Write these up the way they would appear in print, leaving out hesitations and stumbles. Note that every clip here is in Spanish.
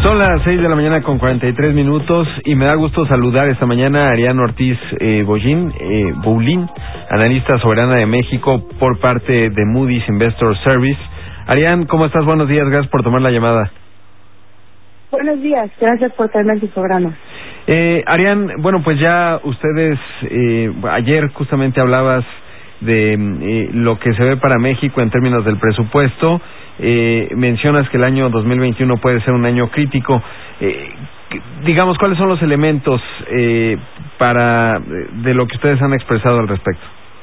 Son las 6 de la mañana con 43 minutos y me da gusto saludar esta mañana a Ariadna Ortiz Boulin, analista soberana de México por parte de Moody's Investor Service. Ariadna, ¿cómo estás? Buenos días, gracias por tomar la llamada. Buenos días, gracias por tenerme en su programa. Ariadna, bueno, pues ya ustedes, ayer justamente hablabas de lo que se ve para México en términos del presupuesto. Mencionas que el año 2021 puede ser un año crítico. Digamos, ¿cuáles son los elementos de lo que ustedes han expresado al respecto?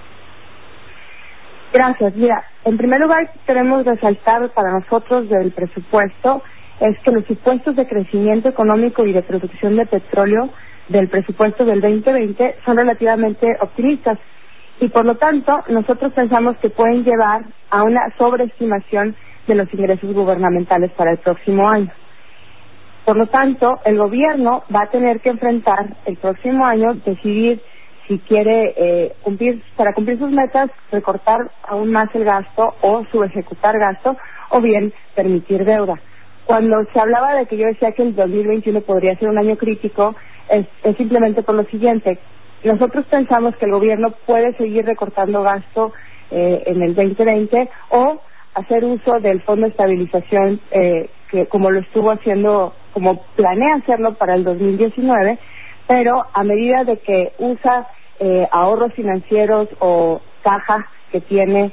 Gracias. Mira, en primer lugar queremos resaltar para nosotros del presupuesto es que los supuestos de crecimiento económico y de producción de petróleo del presupuesto del 2020 son relativamente optimistas y por lo tanto nosotros pensamos que pueden llevar a una sobreestimación de los ingresos gubernamentales para el próximo año. Por lo tanto, el gobierno va a tener que enfrentar el próximo año, decidir si quiere para cumplir sus metas, recortar aún más el gasto o subejecutar gasto o bien permitir deuda. Cuando se hablaba de que yo decía que el 2021 podría ser un año crítico, es simplemente por lo siguiente. Nosotros pensamos que el gobierno puede seguir recortando gasto en el 2020 o hacer uso del Fondo de Estabilización que como lo estuvo haciendo, como planea hacerlo para el 2019, pero a medida de que usa ahorros financieros o caja que tiene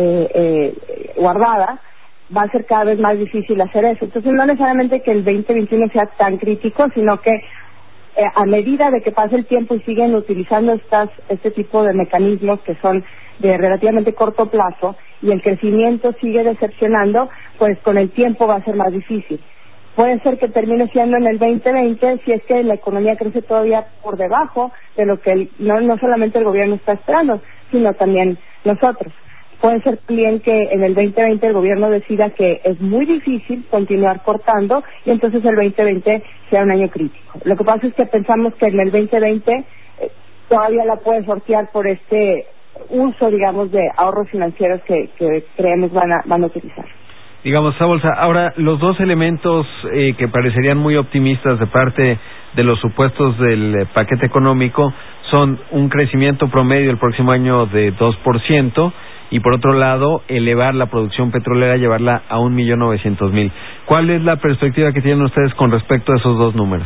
guardada, va a ser cada vez más difícil hacer eso. Entonces no necesariamente que el 2021 sea tan crítico, sino que a medida de que pase el tiempo y siguen utilizando este tipo de mecanismos que son de relativamente corto plazo y el crecimiento sigue decepcionando, pues con el tiempo va a ser más difícil. Puede ser que termine siendo en el 2020 si es que la economía crece todavía por debajo de lo que no solamente el gobierno está esperando, sino también nosotros. Puede ser también que en el 2020 el gobierno decida que es muy difícil continuar cortando y entonces el 2020 sea un año crítico. Lo que pasa es que pensamos que en el 2020 todavía la puede sortear por este uso, digamos, de ahorros financieros que creemos van a utilizar. Digamos, esa bolsa. Ahora, los dos elementos que parecerían muy optimistas de parte de los supuestos del paquete económico son un crecimiento promedio el próximo año de 2%, y por otro lado, elevar la producción petrolera, llevarla a 1.900.000. ¿Cuál es la perspectiva que tienen ustedes con respecto a esos dos números?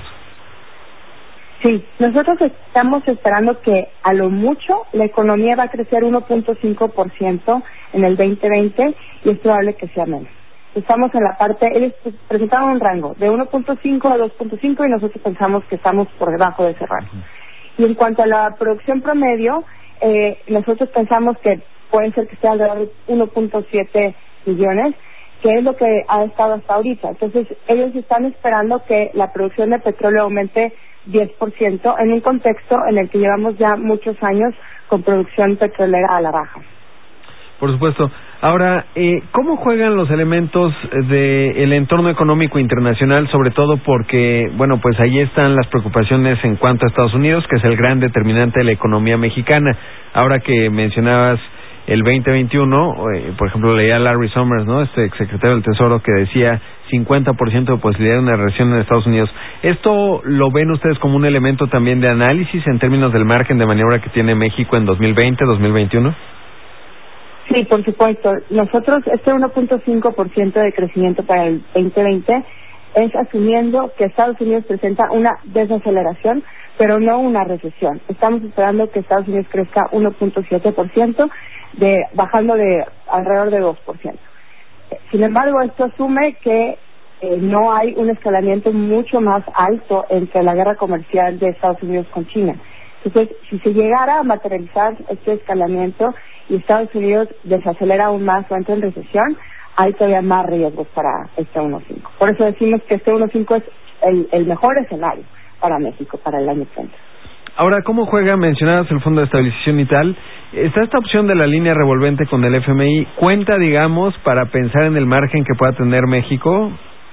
Sí, nosotros estamos esperando que a lo mucho la economía va a crecer 1.5% en el 2020 y es probable que sea menos. Estamos en la parte, ellos presentaron un rango de 1.5 a 2.5 y nosotros pensamos que estamos por debajo de ese rango. Y en cuanto a la producción promedio, nosotros pensamos que puede ser que sea alrededor de 1.7 millones, que es lo que ha estado hasta ahorita. Entonces, ellos están esperando que la producción de petróleo aumente 10% en un contexto en el que llevamos ya muchos años con producción petrolera a la baja. Por supuesto. Ahora, ¿cómo juegan los elementos del entorno económico internacional? Sobre todo porque, bueno, pues ahí están las preocupaciones en cuanto a Estados Unidos, que es el gran determinante de la economía mexicana. Ahora que mencionabas el 2021, por ejemplo, leía a Larry Summers, ¿no? Este exsecretario del Tesoro, que decía 50% de posibilidad de una recesión en Estados Unidos. ¿Esto lo ven ustedes como un elemento también de análisis en términos del margen de maniobra que tiene México en 2020, 2021? Sí, por supuesto. Nosotros, este 1.5% de crecimiento para el 2020 es asumiendo que Estados Unidos presenta una desaceleración, pero no una recesión. Estamos esperando que Estados Unidos crezca 1.7%, bajando de alrededor de 2%. Sin embargo, esto asume que no hay un escalamiento mucho más alto entre la guerra comercial de Estados Unidos con China. Entonces, si se llegara a materializar este escalamiento y Estados Unidos desacelera aún más o entra en recesión, hay todavía más riesgos para este 1.5. Por eso decimos que este 1.5 es el mejor escenario para México para el año 30. Ahora, ¿cómo juega? Mencionabas el Fondo de Estabilización y tal. ¿Está esta opción de la línea revolvente con el FMI? ¿Cuenta, digamos, para pensar en el margen que pueda tener México?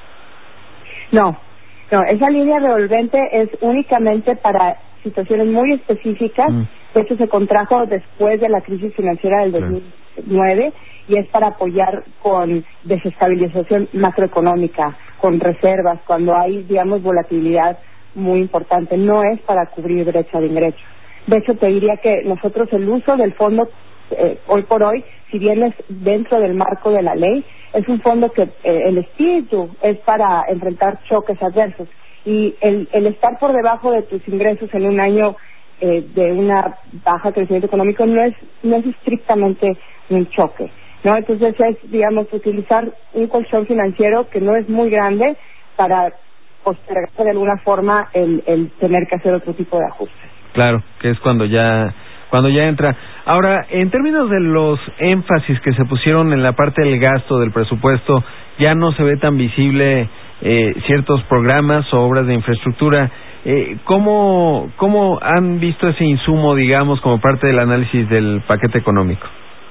No, esa línea revolvente es únicamente para situaciones muy específicas De hecho, se contrajo después de la crisis financiera del 2009 y es para apoyar con desestabilización macroeconómica, con reservas, cuando hay, digamos, volatilidad muy importante. No es para cubrir brecha de ingresos. De hecho, te diría que nosotros el uso del fondo, hoy por hoy, si bien es dentro del marco de la ley, es un fondo que el espíritu es para enfrentar choques adversos. Y el estar por debajo de tus ingresos en un año de una baja crecimiento económico no es estrictamente un choque, ¿no? Entonces es, digamos, utilizar un colchón financiero que no es muy grande para postergar de alguna forma el tener que hacer otro tipo de ajustes. Claro, que es cuando ya entra. Ahora, en términos de los énfasis que se pusieron en la parte del gasto del presupuesto, ya no se ve tan visible ciertos programas o obras de infraestructura. ¿Cómo han visto ese insumo, digamos, como parte del análisis del paquete económico?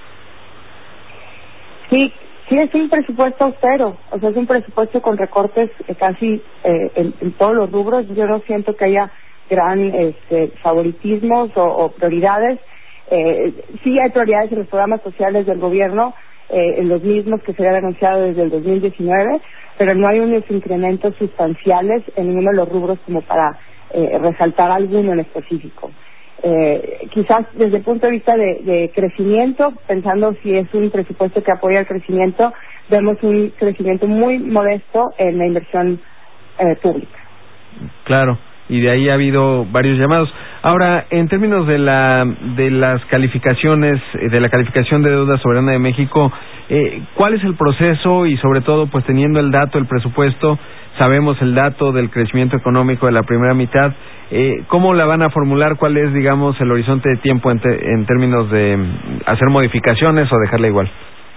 Sí, es un presupuesto austero, o sea, es un presupuesto con recortes casi en todos los rubros. Yo no siento que haya gran favoritismos o prioridades. Sí hay prioridades en los programas sociales del gobierno, en los mismos que se habían anunciado desde el 2019, pero no hay unos incrementos sustanciales en ninguno de los rubros como para resaltar alguno en específico. Quizás desde el punto de vista de crecimiento, pensando si es un presupuesto que apoya el crecimiento, vemos un crecimiento muy modesto en la inversión pública. Claro, y de ahí ha habido varios llamados. Ahora, en términos de las calificaciones, de la calificación de deuda soberana de México, ¿cuál es el proceso? Y sobre todo, pues teniendo el dato del presupuesto, sabemos el dato del crecimiento económico de la primera mitad, ¿cómo la van a formular? ¿Cuál es, digamos, el horizonte de tiempo en términos de hacer modificaciones o dejarla igual?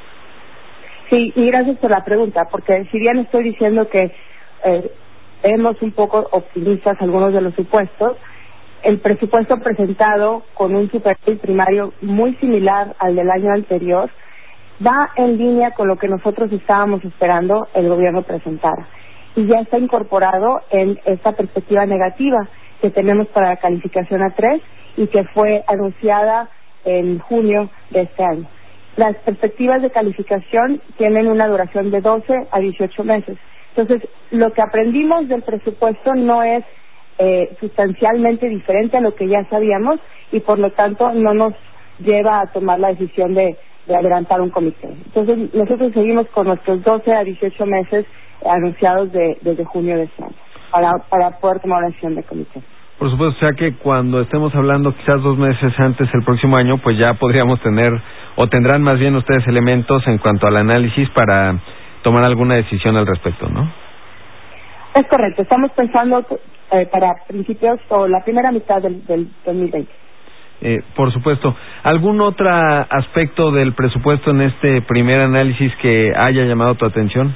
Sí, y gracias por la pregunta, porque si bien estoy diciendo que vemos un poco optimistas algunos de los supuestos, el presupuesto presentado con un superávit primario muy similar al del año anterior va en línea con lo que nosotros estábamos esperando el gobierno presentara. Y ya está incorporado en esta perspectiva negativa que tenemos para la calificación A3 y que fue anunciada en junio de este año. Las perspectivas de calificación tienen una duración de 12 a 18 meses. Entonces, lo que aprendimos del presupuesto no es sustancialmente diferente a lo que ya sabíamos y por lo tanto no nos lleva a tomar la decisión de adelantar un comité. Entonces, nosotros seguimos con nuestros 12 a 18 meses anunciados desde junio de este año para poder tomar una decisión de comité. Por supuesto, o sea que cuando estemos hablando quizás 2 meses antes del próximo año, pues ya podríamos tener, o tendrán más bien ustedes elementos en cuanto al análisis para tomar alguna decisión al respecto, ¿no? Es correcto, estamos pensando para principios o la primera mitad del 2020. Por supuesto. ¿Algún otro aspecto del presupuesto en este primer análisis que haya llamado tu atención?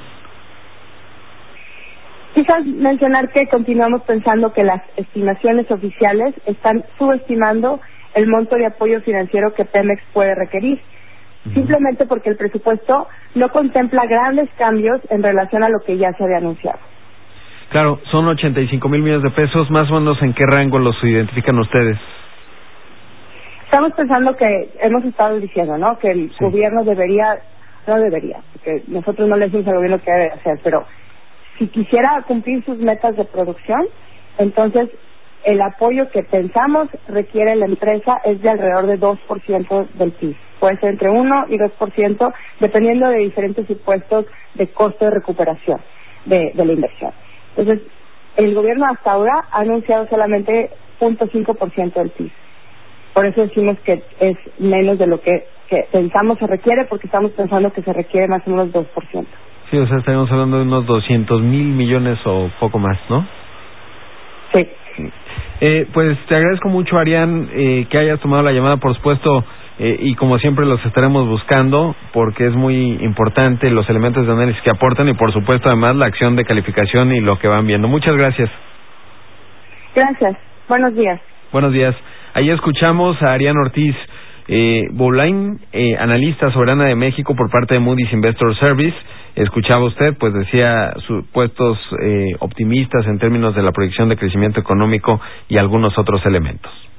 Quizás mencionar que continuamos pensando que las estimaciones oficiales están subestimando el monto de apoyo financiero que Pemex puede requerir, simplemente porque el presupuesto no contempla grandes cambios en relación a lo que ya se había anunciado. Claro, son 85,000 millones de pesos, más o menos. ¿En qué rango los identifican ustedes? Estamos pensando que hemos estado diciendo, ¿no?, que el gobierno no debería, porque nosotros no le decimos al gobierno qué debe hacer, pero si quisiera cumplir sus metas de producción, entonces el apoyo que pensamos requiere la empresa es de alrededor de 2% del PIB. Puede ser entre 1 y 2%, dependiendo de diferentes supuestos de costo de recuperación de la inversión. Entonces, el gobierno hasta ahora ha anunciado solamente 0.5% del PIB. Por eso decimos que es menos de lo que pensamos se requiere, porque estamos pensando que se requiere más o menos 2%. Sí, o sea, estaríamos hablando de unos 200,000 millones o poco más, ¿no? Sí. Pues te agradezco mucho, Arián, que hayas tomado la llamada, por supuesto, y como siempre los estaremos buscando, porque es muy importante los elementos de análisis que aportan y, por supuesto, además, la acción de calificación y lo que van viendo. Muchas gracias. Gracias. Buenos días. Buenos días. Ahí escuchamos a Arián Ortiz Bolain, analista soberana de México por parte de Moody's Investor Service. Escuchaba usted, pues decía supuestos optimistas en términos de la proyección de crecimiento económico y algunos otros elementos.